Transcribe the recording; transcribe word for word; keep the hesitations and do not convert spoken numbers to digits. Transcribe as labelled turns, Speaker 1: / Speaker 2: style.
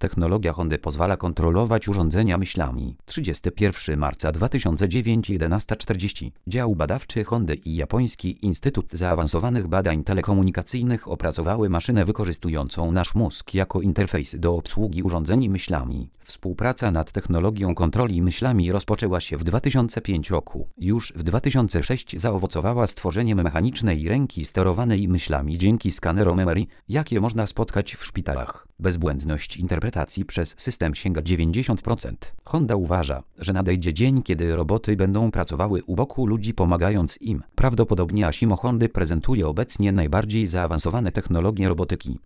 Speaker 1: Technologia Hondy pozwala kontrolować urządzenia myślami. trzydziestego pierwszego marca dwa tysiące dziewiątego, jedenasta czterdzieści. Dział badawczy Hondy i Japoński Instytut Zaawansowanych Badań Telekomunikacyjnych opracowały maszynę wykorzystującą nasz mózg jako interfejs do obsługi urządzeń myślami. Współpraca nad technologią kontroli myślami rozpoczęła się w dwa tysiące piątym roku. Już w dwa tysiące szóstym zaowocowała stworzeniem mechanicznej ręki sterowanej myślami dzięki skanerom M R I, jakie można spotkać w szpitalach. Bezbłędność interpretacji przez system sięga dziewięćdziesiąt procent. Honda uważa, że nadejdzie dzień, kiedy roboty będą pracowały u boku ludzi, pomagając im. Prawdopodobnie Asimo Hondy prezentuje obecnie najbardziej zaawansowane technologie robotyki.